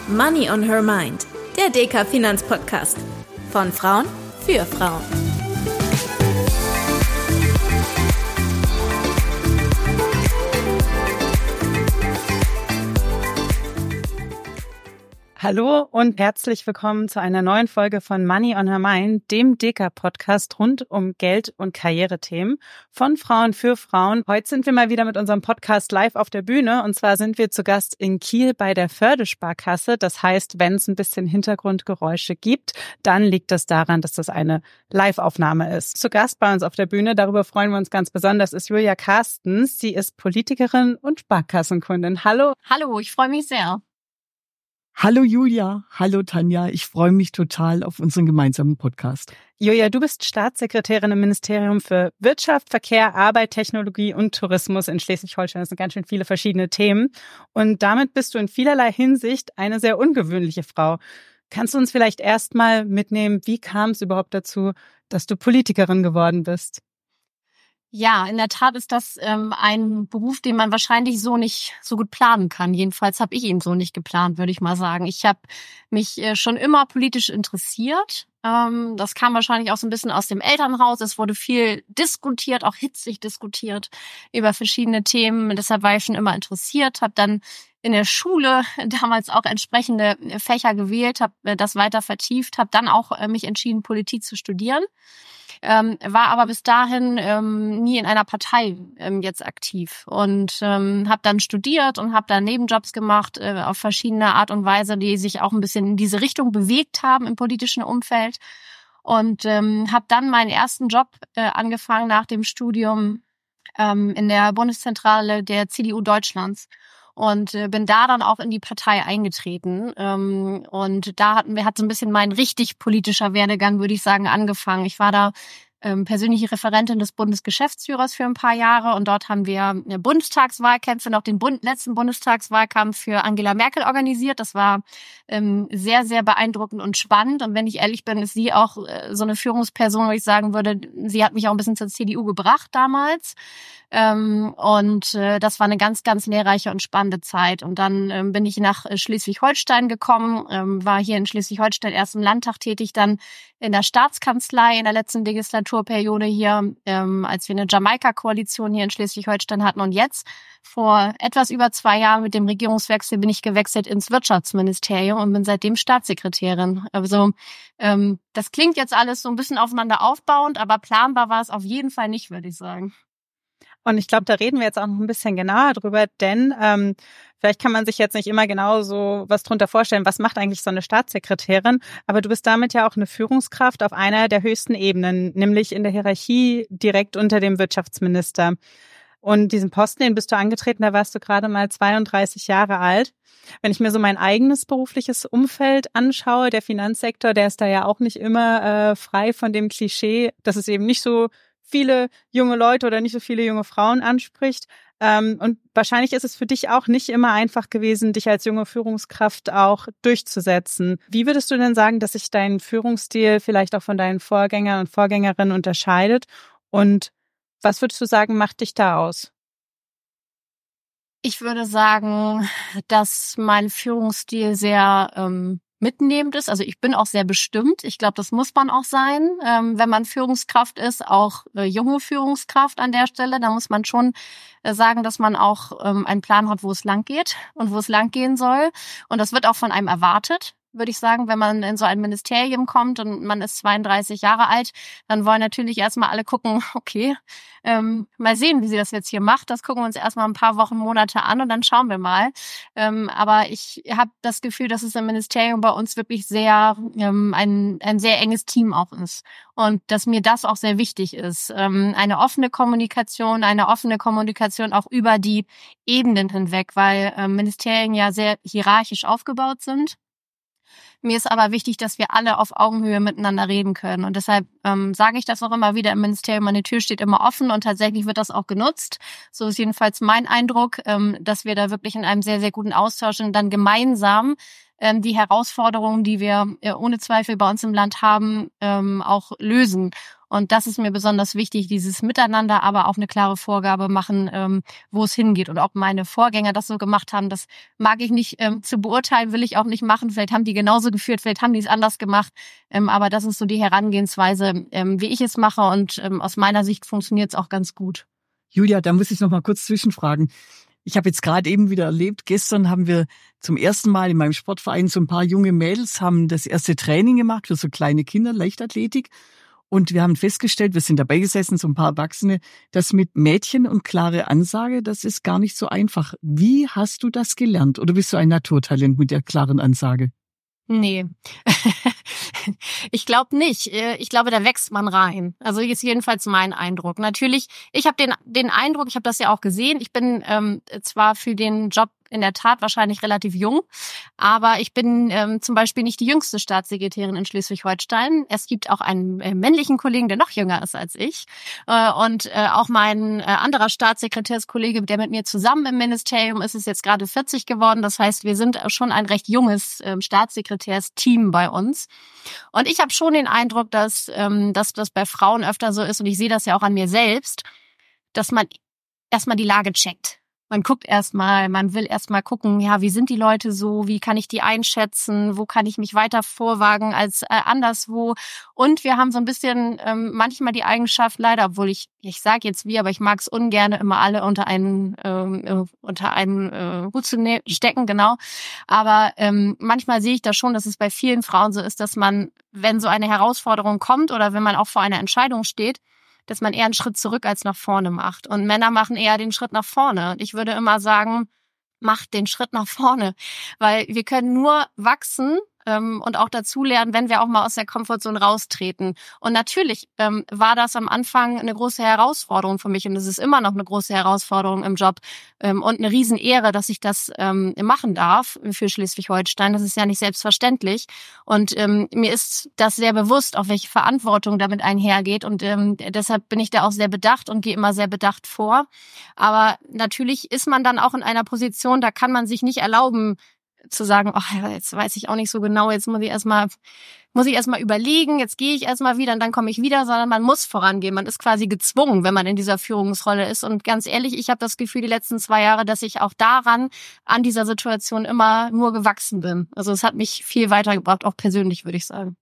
Money on Her Mind, der DK Finanzpodcast. Von Frauen für Frauen. Hallo und herzlich willkommen zu einer neuen Folge von Money on Her Mind, dem DK-Podcast rund um Geld- und Karrierethemen von Frauen für Frauen. Heute sind wir mal wieder mit unserem Podcast live auf der Bühne und zwar sind wir zu Gast in Kiel bei der Förde-Sparkasse. Das heißt, wenn es ein bisschen Hintergrundgeräusche gibt, dann liegt das daran, dass das eine Live-Aufnahme ist. Zu Gast bei uns auf der Bühne, darüber freuen wir uns ganz besonders, ist Julia Carstens. Sie ist Politikerin und Sparkassenkundin. Hallo. Hallo, ich freue mich sehr. Hallo Julia, hallo Tanja, ich freue mich total auf unseren gemeinsamen Podcast. Julia, du bist Staatssekretärin im Ministerium für Wirtschaft, Verkehr, Arbeit, Technologie und Tourismus in Schleswig-Holstein. Das sind ganz schön viele verschiedene Themen. Und damit bist du in vielerlei Hinsicht eine sehr ungewöhnliche Frau. Kannst du uns vielleicht erstmal mitnehmen, wie kam es überhaupt dazu, dass du Politikerin geworden bist? Ja, in der Tat ist das ein Beruf, den man wahrscheinlich so nicht so gut planen kann. Jedenfalls habe ich ihn so nicht geplant, würde ich mal sagen. Ich habe mich schon immer politisch interessiert. Das kam wahrscheinlich auch so ein bisschen aus dem Elternhaus. Es wurde viel diskutiert, auch hitzig diskutiert über verschiedene Themen. Deshalb war ich schon immer interessiert, habe dann in der Schule damals auch entsprechende Fächer gewählt, habe das weiter vertieft, habe dann auch mich entschieden, Politik zu studieren. War aber bis dahin nie in einer Partei jetzt aktiv und habe dann studiert und habe dann Nebenjobs gemacht auf verschiedene Art und Weise, die sich auch ein bisschen in diese Richtung bewegt haben im politischen Umfeld und habe dann meinen ersten Job angefangen nach dem Studium in der Bundeszentrale der CDU Deutschlands. Und bin da dann auch in die Partei eingetreten. Und da hat so ein bisschen mein richtig politischer Werdegang, würde ich sagen, angefangen. Ich war da persönliche Referentin des Bundesgeschäftsführers für ein paar Jahre und dort haben wir Bundestagswahlkämpfe, noch den letzten Bundestagswahlkampf für Angela Merkel organisiert. Das war sehr, sehr beeindruckend und spannend. Und wenn ich ehrlich bin, ist sie auch so eine Führungsperson, wo ich sagen würde, sie hat mich auch ein bisschen zur CDU gebracht damals. Und das war eine ganz, ganz lehrreiche und spannende Zeit. Und dann bin ich nach Schleswig-Holstein gekommen, war hier in Schleswig-Holstein erst im Landtag tätig, dann in der Staatskanzlei in der letzten Legislaturperiode hier, als wir eine Jamaika-Koalition hier in Schleswig-Holstein hatten. Und jetzt, vor etwas über 2 Jahren mit dem Regierungswechsel, bin ich gewechselt ins Wirtschaftsministerium und bin seitdem Staatssekretärin. Also das klingt jetzt alles so ein bisschen aufeinander aufbauend, aber planbar war es auf jeden Fall nicht, würde ich sagen. Und ich glaube, da reden wir jetzt auch noch ein bisschen genauer drüber, denn vielleicht kann man sich jetzt nicht immer genau so was drunter vorstellen, was macht eigentlich so eine Staatssekretärin, aber du bist damit ja auch eine Führungskraft auf einer der höchsten Ebenen, nämlich in der Hierarchie direkt unter dem Wirtschaftsminister. Und diesen Posten, den bist du angetreten, da warst du gerade mal 32 Jahre alt. Wenn ich mir so mein eigenes berufliches Umfeld anschaue, der Finanzsektor, der ist da ja auch nicht immer frei von dem Klischee, dass es eben nicht so viele junge Leute oder nicht so viele junge Frauen anspricht. Und wahrscheinlich ist es für dich auch nicht immer einfach gewesen, dich als junge Führungskraft auch durchzusetzen. Wie würdest du denn sagen, dass sich dein Führungsstil vielleicht auch von deinen Vorgängern und Vorgängerinnen unterscheidet? Und was würdest du sagen, macht dich da aus? Ich würde sagen, dass mein Führungsstil sehr mitnehmend ist. Also ich bin auch sehr bestimmt. Ich glaube, das muss man auch sein, wenn man Führungskraft ist, auch junge Führungskraft an der Stelle. Da muss man schon sagen, dass man auch einen Plan hat, wo es lang geht und wo es lang gehen soll. Und das wird auch von einem erwartet, würde ich sagen, wenn man in so ein Ministerium kommt und man ist 32 Jahre alt, dann wollen natürlich erstmal alle gucken, okay, mal sehen, wie sie das jetzt hier macht. Das gucken wir uns erstmal ein paar Wochen, Monate an und dann schauen wir mal. Aber ich habe das Gefühl, dass es im Ministerium bei uns wirklich sehr ein sehr enges Team auch ist. Und dass mir das auch sehr wichtig ist. Eine offene Kommunikation auch über die Ebenen hinweg, weil Ministerien ja sehr hierarchisch aufgebaut sind. Mir ist aber wichtig, dass wir alle auf Augenhöhe miteinander reden können. Und deshalb sage ich das auch immer wieder im Ministerium, meine Tür steht immer offen und tatsächlich wird das auch genutzt. So ist jedenfalls mein Eindruck, dass wir da wirklich in einem sehr, sehr guten Austausch und dann gemeinsam die Herausforderungen, die wir ohne Zweifel bei uns im Land haben, auch lösen. Und das ist mir besonders wichtig, dieses Miteinander, aber auch eine klare Vorgabe machen, wo es hingeht. Und ob meine Vorgänger das so gemacht haben, das mag ich nicht zu beurteilen, will ich auch nicht machen. Vielleicht haben die genauso geführt, vielleicht haben die es anders gemacht. Aber das ist so die Herangehensweise, wie ich es mache. Und aus meiner Sicht funktioniert es auch ganz gut. Julia, da muss ich noch mal kurz zwischenfragen. Ich habe jetzt gerade eben wieder erlebt, gestern haben wir zum ersten Mal in meinem Sportverein so ein paar junge Mädels, haben das erste Training gemacht für so kleine Kinder, Leichtathletik. Und wir haben festgestellt, wir sind dabei gesessen, so ein paar Erwachsene, dass mit Mädchen und klare Ansage, das ist gar nicht so einfach. Wie hast du das gelernt? Oder bist du ein Naturtalent mit der klaren Ansage? Nee, ich glaube nicht. Ich glaube, da wächst man rein. Also ist jedenfalls mein Eindruck. Natürlich, ich habe den Eindruck, ich habe das ja auch gesehen, ich bin zwar für den Job in der Tat wahrscheinlich relativ jung, aber ich bin zum Beispiel nicht die jüngste Staatssekretärin in Schleswig-Holstein. Es gibt auch einen männlichen Kollegen, der noch jünger ist als ich. Und auch mein anderer Staatssekretärskollege, der mit mir zusammen im Ministerium ist, ist jetzt gerade 40 geworden. Das heißt, wir sind schon ein recht junges Staatssekretärsteam bei uns. Und ich habe schon den Eindruck, dass das bei Frauen öfter so ist, und ich sehe das ja auch an mir selbst, dass man erstmal die Lage checkt. Man guckt erstmal, man will erstmal gucken, ja, wie sind die Leute so, wie kann ich die einschätzen, wo kann ich mich weiter vorwagen als anderswo. Und wir haben so ein bisschen manchmal die Eigenschaft, leider, obwohl ich sage jetzt wie, aber ich mag es ungern, immer alle unter einen Hut zu stecken, genau. Aber manchmal sehe ich da schon, dass es bei vielen Frauen so ist, dass man, wenn so eine Herausforderung kommt oder wenn man auch vor einer Entscheidung steht, dass man eher einen Schritt zurück als nach vorne macht. Und Männer machen eher den Schritt nach vorne. Und ich würde immer sagen, macht den Schritt nach vorne. Weil wir können nur wachsen und auch dazulernen, wenn wir auch mal aus der Komfortzone raustreten. Und natürlich war das am Anfang eine große Herausforderung für mich. Und es ist immer noch eine große Herausforderung im Job und eine Riesenehre, dass ich das machen darf für Schleswig-Holstein. Das ist ja nicht selbstverständlich. Und mir ist das sehr bewusst, auch welche Verantwortung damit einhergeht. Und deshalb bin ich da auch sehr bedacht und gehe immer sehr bedacht vor. Aber natürlich ist man dann auch in einer Position, da kann man sich nicht erlauben, zu sagen, ach, jetzt weiß ich auch nicht so genau, jetzt muss ich erstmal überlegen, jetzt gehe ich erstmal wieder und dann komme ich wieder, sondern man muss vorangehen. Man ist quasi gezwungen, wenn man in dieser Führungsrolle ist. Und ganz ehrlich, ich habe das Gefühl, die letzten 2 Jahre, dass ich auch an dieser Situation immer nur gewachsen bin. Also es hat mich viel weitergebracht, auch persönlich, würde ich sagen.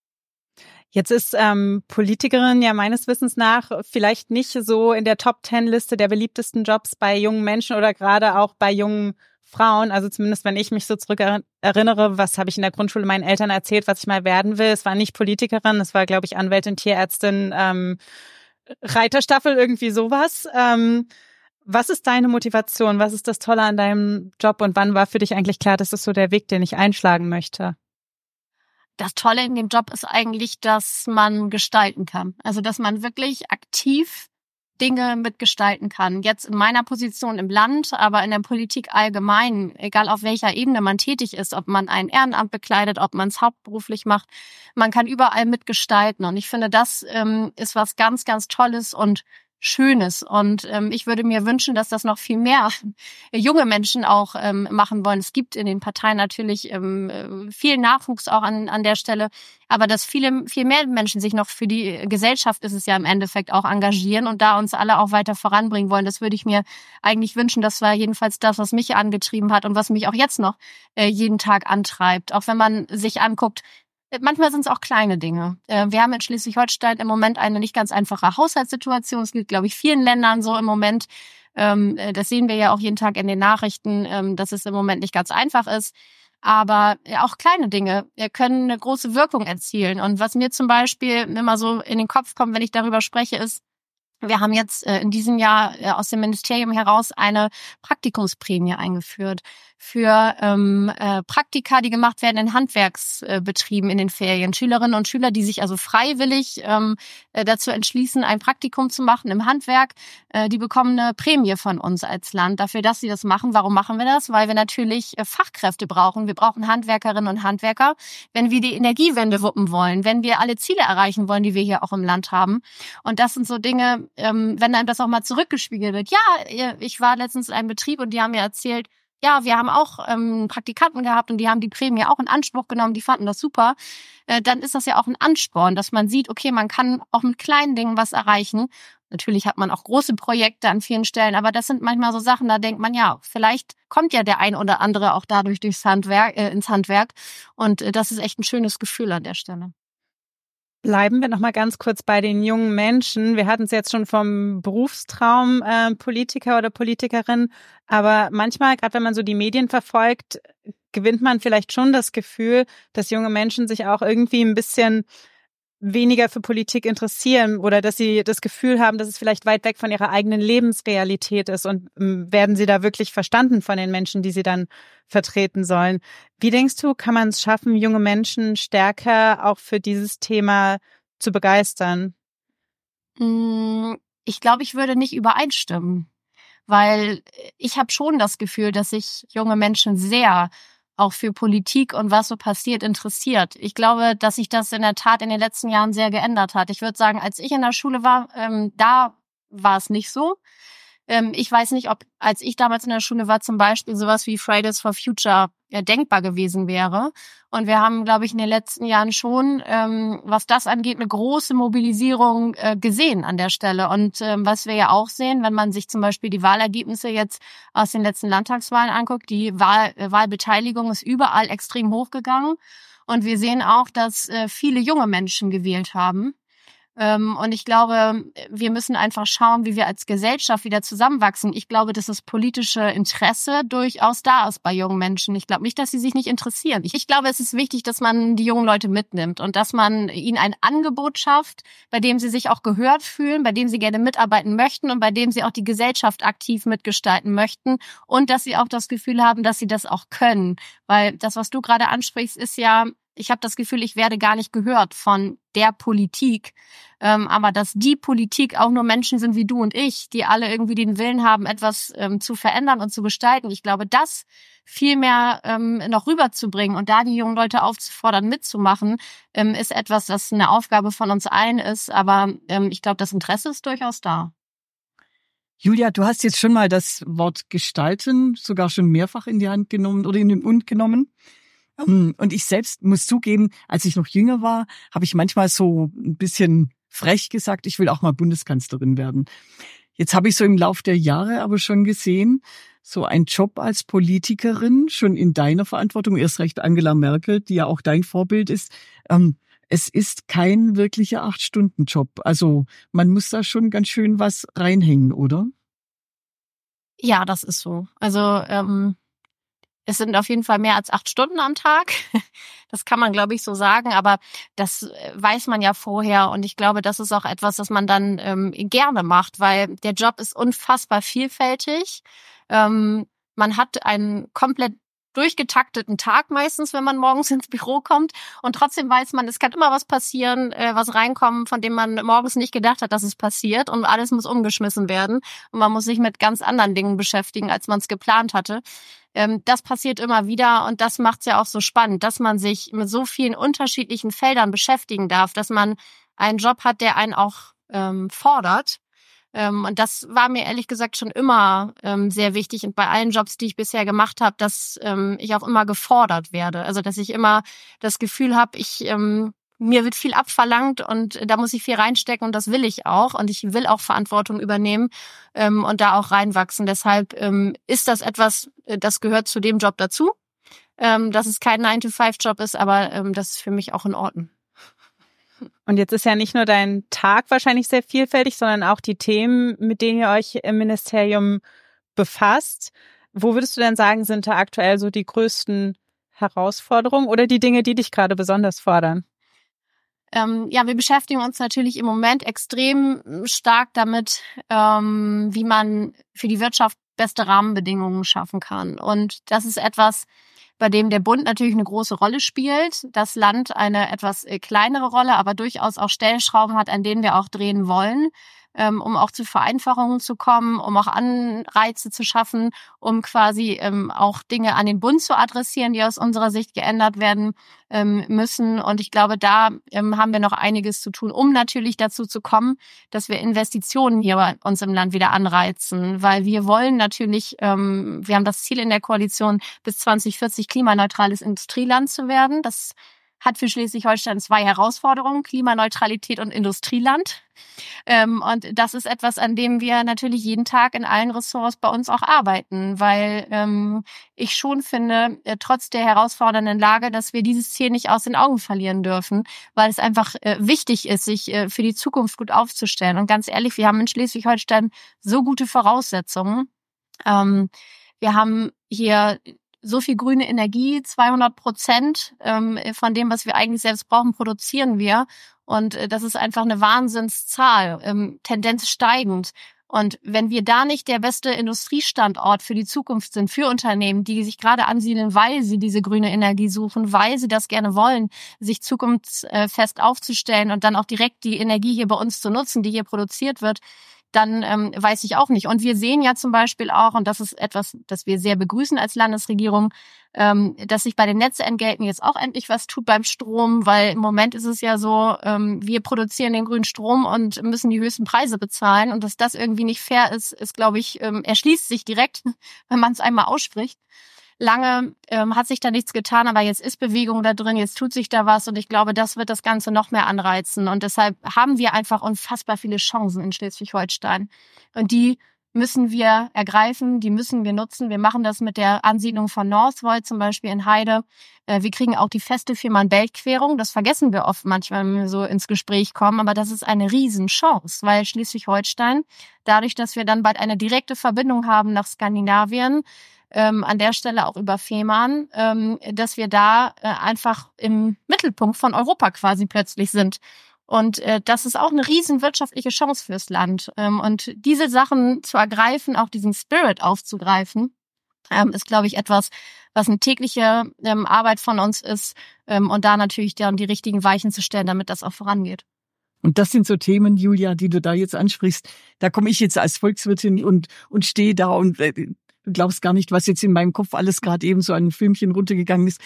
Jetzt ist Politikerin ja meines Wissens nach vielleicht nicht so in der Top-10-Liste der beliebtesten Jobs bei jungen Menschen oder gerade auch bei jungen Frauen. Also zumindest, wenn ich mich so zurück erinnere, was habe ich in der Grundschule meinen Eltern erzählt, was ich mal werden will. Es war nicht Politikerin, es war, glaube ich, Anwältin, Tierärztin, Reiterstaffel, irgendwie sowas. Was ist deine Motivation? Was ist das Tolle an deinem Job und wann war für dich eigentlich klar, das ist so der Weg, den ich einschlagen möchte? Das Tolle in dem Job ist eigentlich, dass man gestalten kann. Also, dass man wirklich aktiv Dinge mitgestalten kann. Jetzt in meiner Position im Land, aber in der Politik allgemein, egal auf welcher Ebene man tätig ist, ob man ein Ehrenamt bekleidet, ob man es hauptberuflich macht, man kann überall mitgestalten. Und ich finde, das ist was ganz, ganz Tolles und Schönes. Und ich würde mir wünschen, dass das noch viel mehr junge Menschen auch machen wollen. Es gibt in den Parteien natürlich viel Nachwuchs auch an der Stelle, aber dass viel mehr Menschen sich noch für die Gesellschaft, ist es ja im Endeffekt, auch engagieren und da uns alle auch weiter voranbringen wollen. Das würde ich mir eigentlich wünschen. Das war jedenfalls das, was mich angetrieben hat und was mich auch jetzt noch jeden Tag antreibt. Auch wenn man sich anguckt, manchmal sind es auch kleine Dinge. Wir haben in Schleswig-Holstein im Moment eine nicht ganz einfache Haushaltssituation. Es gilt, glaube ich, vielen Ländern so im Moment. Das sehen wir ja auch jeden Tag in den Nachrichten, dass es im Moment nicht ganz einfach ist. Aber auch kleine Dinge können eine große Wirkung erzielen. Und was mir zum Beispiel immer so in den Kopf kommt, wenn ich darüber spreche, ist, wir haben jetzt in diesem Jahr aus dem Ministerium heraus eine Praktikumsprämie eingeführt für Praktika, die gemacht werden in Handwerksbetrieben in den Ferien. Schülerinnen und Schüler, die sich also freiwillig dazu entschließen, ein Praktikum zu machen im Handwerk, die bekommen eine Prämie von uns als Land dafür, dass sie das machen. Warum machen wir das? Weil wir natürlich Fachkräfte brauchen. Wir brauchen Handwerkerinnen und Handwerker, wenn wir die Energiewende wuppen wollen, wenn wir alle Ziele erreichen wollen, die wir hier auch im Land haben. Und das sind so Dinge, wenn einem das auch mal zurückgespiegelt wird. Ja, ich war letztens in einem Betrieb und die haben mir erzählt, ja, wir haben auch Praktikanten gehabt und die haben die Prämie auch in Anspruch genommen, die fanden das super, dann ist das ja auch ein Ansporn, dass man sieht, okay, man kann auch mit kleinen Dingen was erreichen. Natürlich hat man auch große Projekte an vielen Stellen, aber das sind manchmal so Sachen, da denkt man, ja, vielleicht kommt ja der ein oder andere auch dadurch ins Handwerk und das ist echt ein schönes Gefühl an der Stelle. Bleiben wir noch mal ganz kurz bei den jungen Menschen. Wir hatten es jetzt schon vom Berufstraum Politiker oder Politikerin, aber manchmal, gerade wenn man so die Medien verfolgt, gewinnt man vielleicht schon das Gefühl, dass junge Menschen sich auch irgendwie ein bisschen weniger für Politik interessieren oder dass sie das Gefühl haben, dass es vielleicht weit weg von ihrer eigenen Lebensrealität ist und werden sie da wirklich verstanden von den Menschen, die sie dann vertreten sollen. Wie denkst du, kann man es schaffen, junge Menschen stärker auch für dieses Thema zu begeistern? Ich glaube, ich würde nicht übereinstimmen, weil ich habe schon das Gefühl, dass sich junge Menschen sehr auch für Politik und was so passiert interessiert. Ich glaube, dass sich das in der Tat in den letzten Jahren sehr geändert hat. Ich würde sagen, als ich in der Schule war, da war es nicht so. Ich weiß nicht, ob, als ich damals in der Schule war, zum Beispiel sowas wie Fridays for Future denkbar gewesen wäre. Und wir haben, glaube ich, in den letzten Jahren schon, was das angeht, eine große Mobilisierung gesehen an der Stelle. Und was wir ja auch sehen, wenn man sich zum Beispiel die Wahlergebnisse jetzt aus den letzten Landtagswahlen anguckt, die Wahlbeteiligung ist überall extrem hochgegangen. Und wir sehen auch, dass viele junge Menschen gewählt haben. Und ich glaube, wir müssen einfach schauen, wie wir als Gesellschaft wieder zusammenwachsen. Ich glaube, dass das politische Interesse durchaus da ist bei jungen Menschen. Ich glaube nicht, dass sie sich nicht interessieren. Ich glaube, es ist wichtig, dass man die jungen Leute mitnimmt und dass man ihnen ein Angebot schafft, bei dem sie sich auch gehört fühlen, bei dem sie gerne mitarbeiten möchten und bei dem sie auch die Gesellschaft aktiv mitgestalten möchten und dass sie auch das Gefühl haben, dass sie das auch können. Weil das, was du gerade ansprichst, ist ja, ich habe das Gefühl, ich werde gar nicht gehört von der Politik, aber dass die Politik auch nur Menschen sind wie du und ich, die alle irgendwie den Willen haben, etwas zu verändern und zu gestalten. Ich glaube, das viel mehr noch rüberzubringen und da die jungen Leute aufzufordern, mitzumachen, ist etwas, das eine Aufgabe von uns allen ist. Aber ich glaube, das Interesse ist durchaus da. Julia, du hast jetzt schon mal das Wort gestalten sogar schon mehrfach in die Hand genommen oder in den Mund genommen. Und ich selbst muss zugeben, als ich noch jünger war, habe ich manchmal so ein bisschen frech gesagt, ich will auch mal Bundeskanzlerin werden. Jetzt habe ich so im Lauf der Jahre aber schon gesehen, so ein Job als Politikerin, schon in deiner Verantwortung, erst recht Angela Merkel, die ja auch dein Vorbild ist, es ist kein wirklicher 8-Stunden-Job. Also man muss da schon ganz schön was reinhängen, oder? Ja, das ist so. Also es sind auf jeden Fall mehr als 8 Stunden am Tag. Das kann man, glaube ich, so sagen. Aber das weiß man ja vorher. Und ich glaube, das ist auch etwas, das man dann gerne macht, weil der Job ist unfassbar vielfältig. Man hat einen komplett durchgetakteten Tag meistens, wenn man morgens ins Büro kommt. Und trotzdem weiß man, es kann immer was passieren, was reinkommen, von dem man morgens nicht gedacht hat, dass es passiert. Und alles muss umgeschmissen werden. Und man muss sich mit ganz anderen Dingen beschäftigen, als man es geplant hatte. Das passiert immer wieder und das macht es ja auch so spannend, dass man sich mit so vielen unterschiedlichen Feldern beschäftigen darf, dass man einen Job hat, der einen auch fordert. Und das war mir ehrlich gesagt schon immer sehr wichtig und bei allen Jobs, die ich bisher gemacht habe, dass ich auch immer gefordert werde. Also dass ich immer das Gefühl habe, mir wird viel abverlangt und da muss ich viel reinstecken und das will ich auch. Und ich will auch Verantwortung übernehmen und da auch reinwachsen. Deshalb ist das etwas, das gehört zu dem Job dazu, dass es kein 9-to-5-Job ist, aber das ist für mich auch in Ordnung. Und jetzt ist ja nicht nur dein Tag wahrscheinlich sehr vielfältig, sondern auch die Themen, mit denen ihr euch im Ministerium befasst. Wo würdest du denn sagen, sind da aktuell so die größten Herausforderungen oder die Dinge, die dich gerade besonders fordern? Ja, wir beschäftigen uns natürlich im Moment extrem stark damit, wie man für die Wirtschaft beste Rahmenbedingungen schaffen kann. Und das ist etwas, bei dem der Bund natürlich eine große Rolle spielt, das Land eine etwas kleinere Rolle, aber durchaus auch Stellschrauben hat, an denen wir auch drehen wollen. um auch zu Vereinfachungen zu kommen, um auch Anreize zu schaffen, um quasi auch Dinge an den Bund zu adressieren, die aus unserer Sicht geändert werden müssen. Und ich glaube, da haben wir noch einiges zu tun, um natürlich dazu zu kommen, dass wir Investitionen hier bei uns im Land wieder anreizen. Weil wir wollen natürlich, wir haben das Ziel in der Koalition, bis 2040 klimaneutrales Industrieland zu werden. Das hat für Schleswig-Holstein 2 Herausforderungen, Klimaneutralität und Industrieland. Und das ist etwas, an dem wir natürlich jeden Tag in allen Ressorts bei uns auch arbeiten, weil ich schon finde, trotz der herausfordernden Lage, dass wir dieses Ziel nicht aus den Augen verlieren dürfen, weil es einfach wichtig ist, sich für die Zukunft gut aufzustellen. Und ganz ehrlich, wir haben in Schleswig-Holstein so gute Voraussetzungen. Wir haben hier so viel grüne Energie, 200% von dem, was wir eigentlich selbst brauchen, produzieren wir. Und das ist einfach eine Wahnsinnszahl, Tendenz steigend. Und wenn wir da nicht der beste Industriestandort für die Zukunft sind, für Unternehmen, die sich gerade ansiedeln, weil sie diese grüne Energie suchen, weil sie das gerne wollen, sich zukunftsfest aufzustellen und dann auch direkt die Energie hier bei uns zu nutzen, die hier produziert wird, dann weiß ich auch nicht. Und wir sehen ja zum Beispiel auch, und das ist etwas, das wir sehr begrüßen als Landesregierung, dass sich bei den Netzentgelten jetzt auch endlich was tut beim Strom, weil im Moment ist es ja so, wir produzieren den grünen Strom und müssen die höchsten Preise bezahlen. Und dass das irgendwie nicht fair ist, glaube ich, erschließt sich direkt, wenn man es einmal ausspricht. Lange hat sich da nichts getan, aber jetzt ist Bewegung da drin, jetzt tut sich da was und ich glaube, das wird das Ganze noch mehr anreizen. Und deshalb haben wir einfach unfassbar viele Chancen in Schleswig-Holstein. Und die müssen wir ergreifen, die müssen wir nutzen. Wir machen das mit der Ansiedlung von Northvolt zum Beispiel in Heide. Wir kriegen auch die feste Fehmarn-Belt-Querung. Das vergessen wir oft manchmal, wenn wir so ins Gespräch kommen. Aber das ist eine Riesenchance, weil Schleswig-Holstein, dadurch, dass wir dann bald eine direkte Verbindung haben nach Skandinavien, an der Stelle auch über Fehmarn, dass wir da einfach im Mittelpunkt von Europa quasi plötzlich sind. Und das ist auch eine riesen wirtschaftliche Chance fürs Land. Und diese Sachen zu ergreifen, auch diesen Spirit aufzugreifen, ist, glaube ich, etwas, was eine tägliche Arbeit von uns ist. Und da natürlich dann die richtigen Weichen zu stellen, damit das auch vorangeht. Und das sind so Themen, Julia, die du da jetzt ansprichst. Da komme ich jetzt als Volkswirtin und stehe da und du glaubst gar nicht, was jetzt in meinem Kopf alles gerade eben so ein Filmchen runtergegangen ist.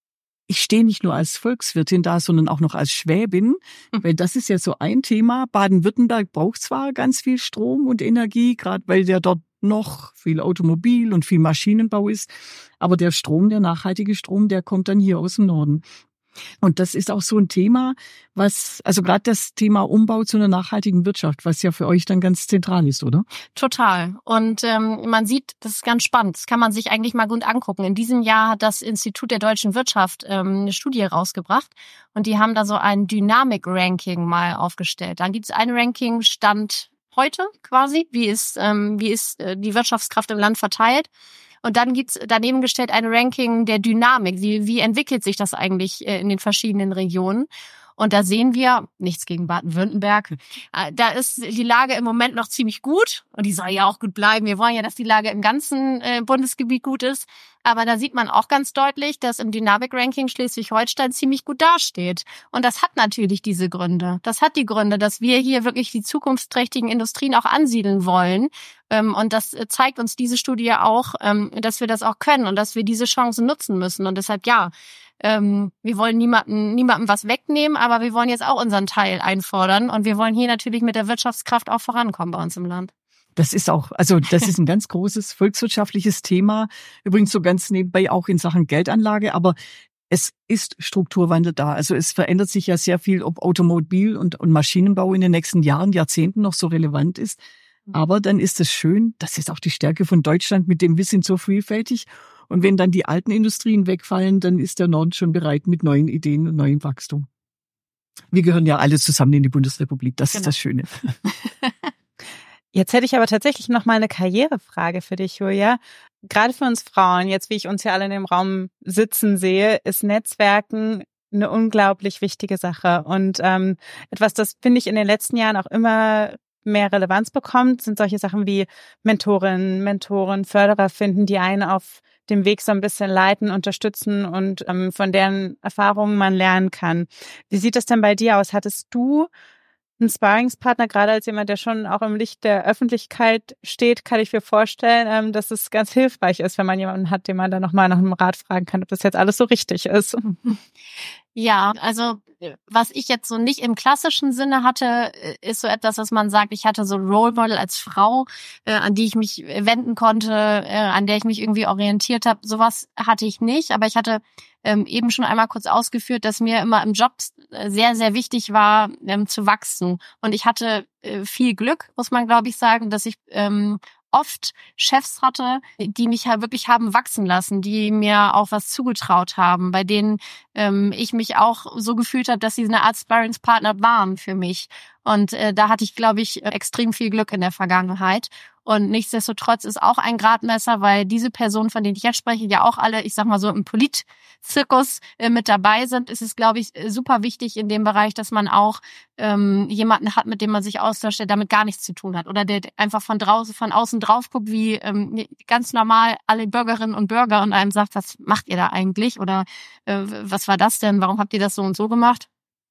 Ich stehe nicht nur als Volkswirtin da, sondern auch noch als Schwäbin, weil das ist ja so ein Thema. Baden-Württemberg braucht zwar ganz viel Strom und Energie, gerade weil der dort noch viel Automobil und viel Maschinenbau ist, aber der Strom, der nachhaltige Strom, der kommt dann hier aus dem Norden. Und das ist auch so ein Thema, also gerade das Thema Umbau zu einer nachhaltigen Wirtschaft, was ja für euch dann ganz zentral ist, oder? Total. Und man sieht, das ist ganz spannend. Das kann man sich eigentlich mal gut angucken. In diesem Jahr hat das Institut der deutschen Wirtschaft eine Studie rausgebracht und die haben da so ein Dynamik-Ranking mal aufgestellt. Dann gibt es ein Ranking Stand heute quasi, wie ist die Wirtschaftskraft im Land verteilt. Und dann gibt's daneben gestellt ein Ranking der Dynamik. Wie entwickelt sich das eigentlich in den verschiedenen Regionen? Und da sehen wir, nichts gegen Baden-Württemberg, da ist die Lage im Moment noch ziemlich gut. Und die soll ja auch gut bleiben. Wir wollen ja, dass die Lage im ganzen Bundesgebiet gut ist. Aber da sieht man auch ganz deutlich, dass im Dynamik-Ranking Schleswig-Holstein ziemlich gut dasteht. Und das hat natürlich diese Gründe. Das hat die Gründe, dass wir hier wirklich die zukunftsträchtigen Industrien auch ansiedeln wollen. Und das zeigt uns diese Studie auch, dass wir das auch können und dass wir diese Chancen nutzen müssen. Und deshalb, ja, wir wollen niemandem was wegnehmen, aber wir wollen jetzt auch unseren Teil einfordern. Und wir wollen hier natürlich mit der Wirtschaftskraft auch vorankommen bei uns im Land. Das ist ein ganz großes volkswirtschaftliches Thema. Übrigens so ganz nebenbei auch in Sachen Geldanlage, aber es ist Strukturwandel da. Also es verändert sich ja sehr viel, ob Automobil und Maschinenbau in den nächsten Jahren, Jahrzehnten noch so relevant ist. Aber dann ist es schön, das ist auch die Stärke von Deutschland, mit dem wir sind so vielfältig. Und wenn dann die alten Industrien wegfallen, dann ist der Norden schon bereit mit neuen Ideen und neuem Wachstum. Wir gehören ja alle zusammen in die Bundesrepublik, das ist das Schöne. Jetzt hätte ich aber tatsächlich noch mal eine Karrierefrage für dich, Julia. Gerade für uns Frauen, jetzt wie ich uns hier alle in dem Raum sitzen sehe, ist Netzwerken eine unglaublich wichtige Sache. Und etwas, das finde ich in den letzten Jahren auch immer mehr Relevanz bekommt, sind solche Sachen wie Mentorinnen, Mentoren, Förderer finden, die einen auf dem Weg so ein bisschen leiten, unterstützen und von deren Erfahrungen man lernen kann. Wie sieht das denn bei dir aus? Hattest du Ein Sparringspartner, gerade als jemand, der schon auch im Licht der Öffentlichkeit steht, kann ich mir vorstellen, dass es ganz hilfreich ist, wenn man jemanden hat, den man dann nochmal nach einem Rat fragen kann, ob das jetzt alles so richtig ist. Ja, also was ich jetzt so nicht im klassischen Sinne hatte, ist so etwas, dass man sagt, ich hatte so ein Role Model als Frau, an die ich mich wenden konnte, an der ich mich irgendwie orientiert habe. Sowas hatte ich nicht, aber ich hatte eben schon einmal kurz ausgeführt, dass mir immer im Job sehr, sehr wichtig war, zu wachsen. Und ich hatte viel Glück, muss man glaube ich sagen, dass ich oft Chefs hatte, die mich halt wirklich haben wachsen lassen, die mir auch was zugetraut haben, bei denen ich mich auch so gefühlt habe, dass sie eine Art Sparringspartner waren für mich. Und da hatte ich, glaube ich, extrem viel Glück in der Vergangenheit. Und nichtsdestotrotz ist auch ein Gradmesser, weil diese Personen, von denen ich jetzt spreche, ja auch alle, ich sag mal so, im Politzirkus mit dabei sind, ist es, glaube ich, super wichtig in dem Bereich, dass man auch jemanden hat, mit dem man sich austauscht, der damit gar nichts zu tun hat. Oder der einfach von außen drauf guckt, wie ganz normal alle Bürgerinnen und Bürger und einem sagt, was macht ihr da eigentlich? Oder was war das denn? Warum habt ihr das so und so gemacht?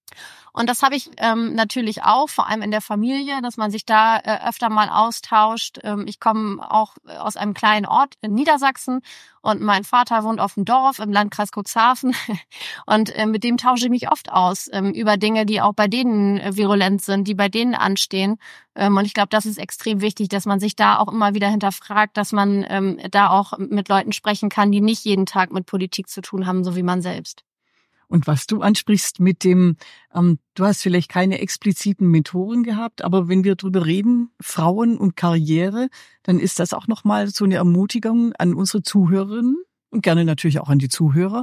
Und das habe ich natürlich auch, vor allem in der Familie, dass man sich da öfter mal austauscht. Ich komme auch aus einem kleinen Ort in Niedersachsen und mein Vater wohnt auf dem Dorf im Landkreis Cuxhaven und mit dem tausche ich mich oft aus über Dinge, die auch bei denen virulent sind, die bei denen anstehen. Und ich glaube, das ist extrem wichtig, dass man sich da auch immer wieder hinterfragt, dass man da auch mit Leuten sprechen kann, die nicht jeden Tag mit Politik zu tun haben, so wie man selbst. Und was du ansprichst mit dem, du hast vielleicht keine expliziten Mentoren gehabt, aber wenn wir drüber reden, Frauen und Karriere, dann ist das auch nochmal so eine Ermutigung an unsere Zuhörerinnen und gerne natürlich auch an die Zuhörer.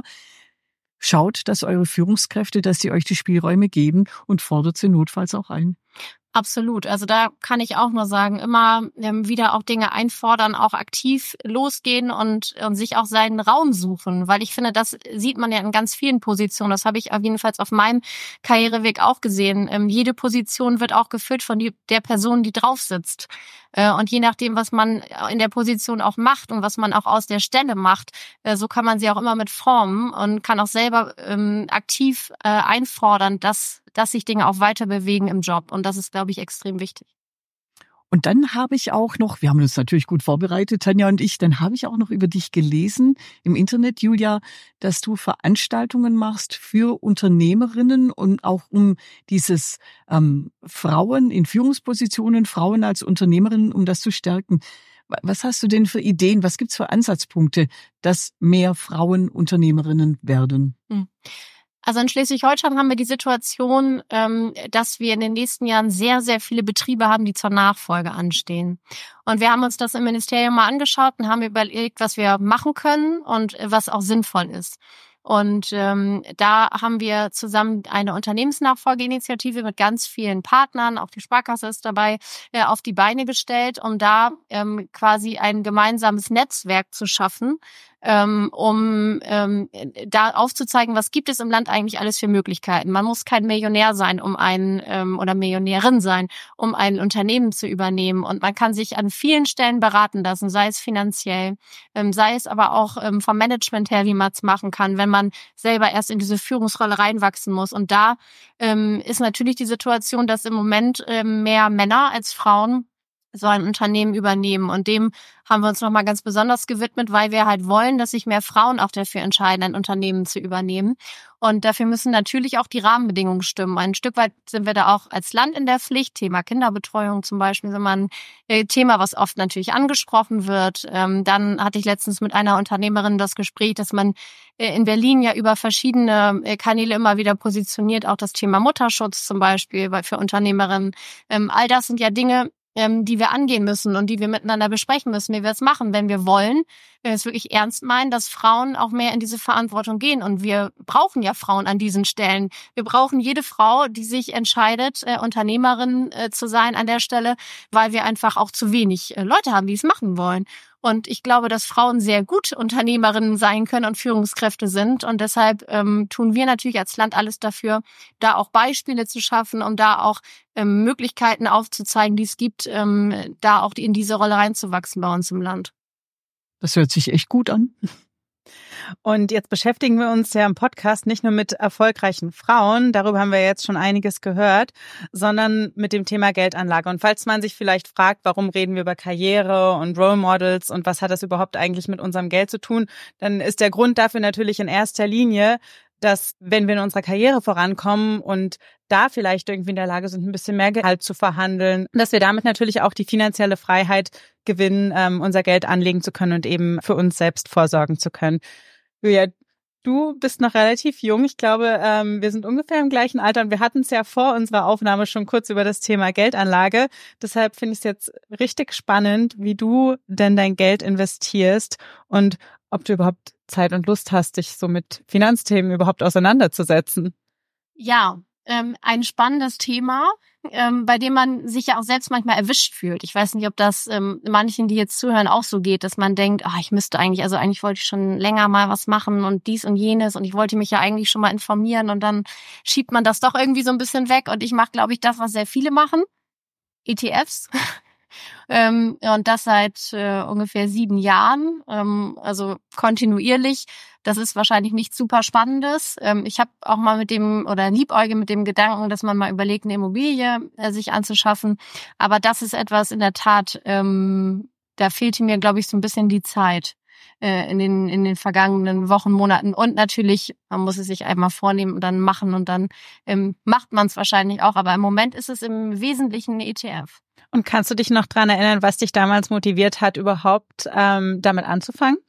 Schaut, dass eure Führungskräfte, dass sie euch die Spielräume geben und fordert sie notfalls auch ein. Absolut. Also da kann ich auch nur sagen, immer wieder auch Dinge einfordern, auch aktiv losgehen und sich auch seinen Raum suchen. Weil ich finde, das sieht man ja in ganz vielen Positionen. Das habe ich jedenfalls auf meinem Karriereweg auch gesehen. Jede Position wird auch gefüllt von der Person, die drauf sitzt. Und je nachdem, was man in der Position auch macht und was man auch aus der Stelle macht, so kann man sie auch immer mit formen und kann auch selber aktiv einfordern, dass sich Dinge auch weiter bewegen im Job. Und das ist, glaube ich, extrem wichtig. Und dann habe ich auch noch, wir haben uns natürlich gut vorbereitet, Tanja und ich, dann habe ich auch noch über dich gelesen im Internet, Julia, dass du Veranstaltungen machst für Unternehmerinnen und auch um dieses Frauen in Führungspositionen, Frauen als Unternehmerinnen, um das zu stärken. Was hast du denn für Ideen? Was gibt's für Ansatzpunkte, dass mehr Frauen Unternehmerinnen werden? Also in Schleswig-Holstein haben wir die Situation, dass wir in den nächsten Jahren sehr, sehr viele Betriebe haben, die zur Nachfolge anstehen. Und wir haben uns das im Ministerium mal angeschaut und haben überlegt, was wir machen können und was auch sinnvoll ist. Und da haben wir zusammen eine Unternehmensnachfolgeinitiative mit ganz vielen Partnern, auch die Sparkasse ist dabei, auf die Beine gestellt, um da quasi ein gemeinsames Netzwerk zu schaffen, um da aufzuzeigen, was gibt es im Land eigentlich alles für Möglichkeiten. Man muss kein Millionär sein, oder Millionärin sein, um ein Unternehmen zu übernehmen. Und man kann sich an vielen Stellen beraten lassen, sei es finanziell, sei es aber auch vom Management her, wie man es machen kann, wenn man selber erst in diese Führungsrolle reinwachsen muss. Und da ist natürlich die Situation, dass im Moment mehr Männer als Frauen so ein Unternehmen übernehmen. Und dem haben wir uns nochmal ganz besonders gewidmet, weil wir halt wollen, dass sich mehr Frauen auch dafür entscheiden, ein Unternehmen zu übernehmen. Und dafür müssen natürlich auch die Rahmenbedingungen stimmen. Ein Stück weit sind wir da auch als Land in der Pflicht. Thema Kinderbetreuung zum Beispiel ist immer ein Thema, was oft natürlich angesprochen wird. Dann hatte ich letztens mit einer Unternehmerin das Gespräch, dass man in Berlin ja über verschiedene Kanäle immer wieder positioniert, auch das Thema Mutterschutz zum Beispiel für Unternehmerinnen. All das sind ja Dinge, die wir angehen müssen und die wir miteinander besprechen müssen, wie wir es machen, wenn wir wollen, wenn wir es wirklich ernst meinen, dass Frauen auch mehr in diese Verantwortung gehen. Und wir brauchen ja Frauen an diesen Stellen. Wir brauchen jede Frau, die sich entscheidet, Unternehmerin zu sein an der Stelle, weil wir einfach auch zu wenig Leute haben, die es machen wollen. Und ich glaube, dass Frauen sehr gut Unternehmerinnen sein können und Führungskräfte sind. Und deshalb tun wir natürlich als Land alles dafür, da auch Beispiele zu schaffen, um da auch Möglichkeiten aufzuzeigen, die es gibt, da auch in diese Rolle reinzuwachsen bei uns im Land. Das hört sich echt gut an. Und jetzt beschäftigen wir uns ja im Podcast nicht nur mit erfolgreichen Frauen, darüber haben wir jetzt schon einiges gehört, sondern mit dem Thema Geldanlage. Und falls man sich vielleicht fragt, warum reden wir über Karriere und Role Models und was hat das überhaupt eigentlich mit unserem Geld zu tun, dann ist der Grund dafür natürlich in erster Linie, dass wenn wir in unserer Karriere vorankommen und da vielleicht irgendwie in der Lage sind, ein bisschen mehr Gehalt zu verhandeln, dass wir damit natürlich auch die finanzielle Freiheit gewinnen, unser Geld anlegen zu können und eben für uns selbst vorsorgen zu können. Julia, du bist noch relativ jung. Ich glaube, wir sind ungefähr im gleichen Alter und wir hatten es ja vor unserer Aufnahme schon kurz über das Thema Geldanlage. Deshalb finde ich es jetzt richtig spannend, wie du denn dein Geld investierst und ob du überhaupt Zeit und Lust hast, dich so mit Finanzthemen überhaupt auseinanderzusetzen. Ja, ein spannendes Thema, bei dem man sich ja auch selbst manchmal erwischt fühlt. Ich weiß nicht, ob das manchen, die jetzt zuhören, auch so geht, dass man denkt, ich müsste eigentlich wollte ich schon länger mal was machen und dies und jenes und ich wollte mich ja eigentlich schon mal informieren und dann schiebt man das doch irgendwie so ein bisschen weg und ich mache, glaube ich, das, was sehr viele machen, ETFs. Und das seit ungefähr 7 Jahren, also kontinuierlich. Das ist wahrscheinlich nichts super Spannendes. Ich habe auch mal liebäuge mit dem Gedanken, dass man mal überlegt, eine Immobilie sich anzuschaffen. Aber das ist etwas in der Tat, da fehlte mir, glaube ich, so ein bisschen die Zeit in den vergangenen Wochen, Monaten. Und natürlich, man muss es sich einmal vornehmen und dann machen und dann macht man es wahrscheinlich auch. Aber im Moment ist es im Wesentlichen ein ETF. Und kannst du dich noch daran erinnern, was dich damals motiviert hat, überhaupt damit anzufangen?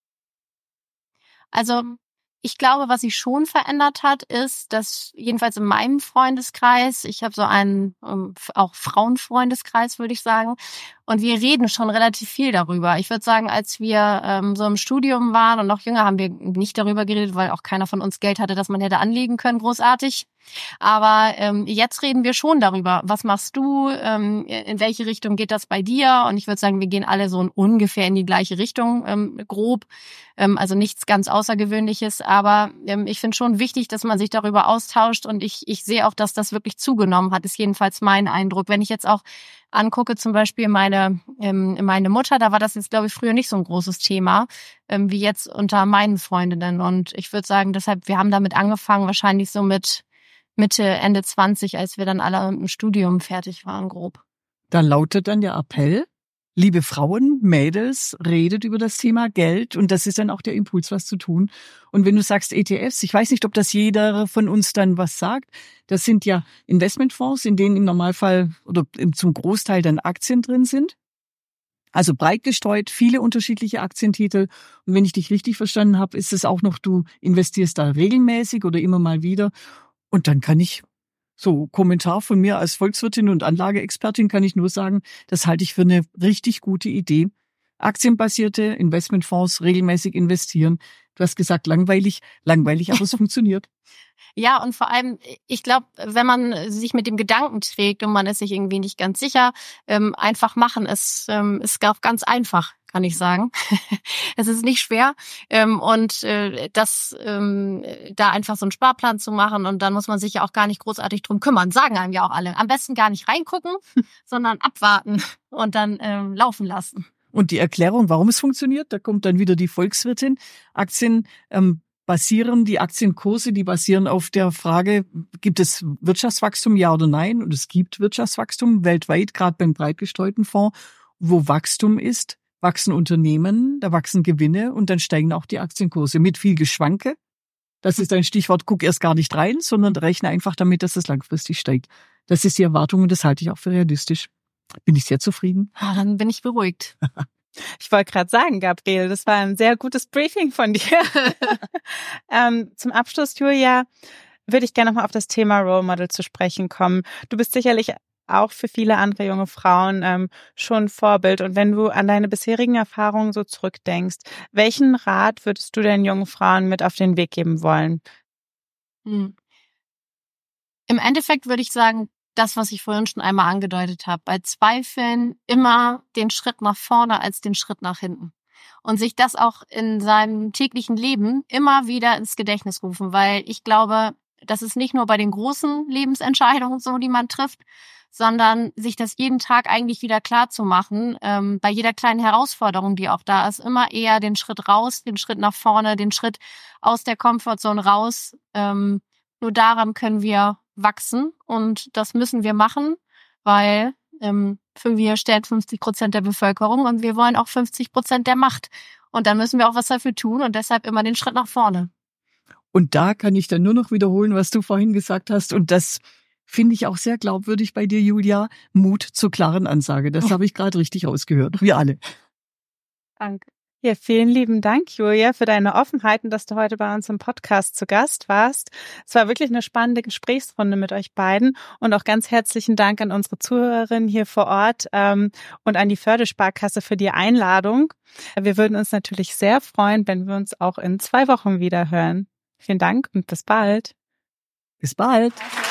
Also ich glaube, was sich schon verändert hat, ist, dass jedenfalls in meinem Freundeskreis, ich habe so einen auch Frauenfreundeskreis, würde ich sagen, und wir reden schon relativ viel darüber. Ich würde sagen, als wir so im Studium waren und noch jünger, haben wir nicht darüber geredet, weil auch keiner von uns Geld hatte, das man hätte anlegen können, großartig. Aber jetzt reden wir schon darüber. Was machst du? In welche Richtung geht das bei dir? Und ich würde sagen, wir gehen alle so ungefähr in die gleiche Richtung, grob. Also nichts ganz Außergewöhnliches. Aber ich finde schon wichtig, dass man sich darüber austauscht. Und ich sehe auch, dass das wirklich zugenommen hat, ist jedenfalls mein Eindruck. Wenn ich jetzt auch angucke, zum Beispiel meine Mutter, da war das jetzt, glaube ich, früher nicht so ein großes Thema, wie jetzt unter meinen Freundinnen. Und ich würde sagen, deshalb, wir haben damit angefangen, wahrscheinlich so mit Mitte, Ende 20, als wir dann alle im Studium fertig waren, grob. Da lautet dann der Appell, liebe Frauen, Mädels, redet über das Thema Geld und das ist dann auch der Impuls, was zu tun. Und wenn du sagst ETFs, ich weiß nicht, ob das jeder von uns dann was sagt, das sind ja Investmentfonds, in denen im Normalfall oder zum Großteil dann Aktien drin sind. Also breit gestreut, viele unterschiedliche Aktientitel. Und wenn ich dich richtig verstanden habe, ist es auch noch, du investierst da regelmäßig oder immer mal wieder. Und dann kann ich, so Kommentar von mir als Volkswirtin und Anlageexpertin, kann ich nur sagen, das halte ich für eine richtig gute Idee. Aktienbasierte Investmentfonds regelmäßig investieren. Du hast gesagt, langweilig, aber es funktioniert. Ja, und vor allem, ich glaube, wenn man sich mit dem Gedanken trägt und man ist sich irgendwie nicht ganz sicher, einfach machen. Es ist auch ganz einfach, kann ich sagen. Es ist nicht schwer. Da einfach so einen Sparplan zu machen und dann muss man sich ja auch gar nicht großartig drum kümmern. Sagen einem ja auch alle. Am besten gar nicht reingucken, sondern abwarten und dann laufen lassen. Und die Erklärung, warum es funktioniert, da kommt dann wieder die Volkswirtin. Die Aktienkurse, die basieren auf der Frage, gibt es Wirtschaftswachstum, ja oder nein? Und es gibt Wirtschaftswachstum weltweit, gerade beim breit gestreuten Fonds. Wo Wachstum ist, wachsen Unternehmen, da wachsen Gewinne und dann steigen auch die Aktienkurse mit viel Geschwanke. Das ist ein Stichwort, guck erst gar nicht rein, sondern rechne einfach damit, dass es langfristig steigt. Das ist die Erwartung und das halte ich auch für realistisch. Bin ich sehr zufrieden. Dann bin ich beruhigt. Ich wollte gerade sagen, Gabriele, das war ein sehr gutes Briefing von dir. Zum Abschluss, Julia, würde ich gerne nochmal auf das Thema Role Model zu sprechen kommen. Du bist sicherlich auch für viele andere junge Frauen schon Vorbild. Und wenn du an deine bisherigen Erfahrungen so zurückdenkst, welchen Rat würdest du den jungen Frauen mit auf den Weg geben wollen? Im Endeffekt würde ich sagen, das, was ich vorhin schon einmal angedeutet habe, bei Zweifeln immer den Schritt nach vorne als den Schritt nach hinten. Und sich das auch in seinem täglichen Leben immer wieder ins Gedächtnis rufen, weil ich glaube, das ist nicht nur bei den großen Lebensentscheidungen so, die man trifft, sondern sich das jeden Tag eigentlich wieder klar zu machen, bei jeder kleinen Herausforderung, die auch da ist, immer eher den Schritt raus, den Schritt nach vorne, den Schritt aus der Comfortzone raus. Nur daran können wir wachsen und das müssen wir machen, weil wir stellen 50% der Bevölkerung und wir wollen auch 50% der Macht. Und dann müssen wir auch was dafür tun und deshalb immer den Schritt nach vorne. Und da kann ich dann nur noch wiederholen, was du vorhin gesagt hast. Und das finde ich auch sehr glaubwürdig bei dir, Julia. Mut zur klaren Ansage. Das habe ich gerade richtig rausgehört. Wir alle. Danke. Ja, vielen lieben Dank, Julia, für deine Offenheit und dass du heute bei uns im Podcast zu Gast warst. Es war wirklich eine spannende Gesprächsrunde mit euch beiden und auch ganz herzlichen Dank an unsere Zuhörerinnen hier vor Ort und an die Förde-Sparkasse für die Einladung. Wir würden uns natürlich sehr freuen, wenn wir uns auch in 2 Wochen wieder hören. Vielen Dank und bis bald. Bis bald.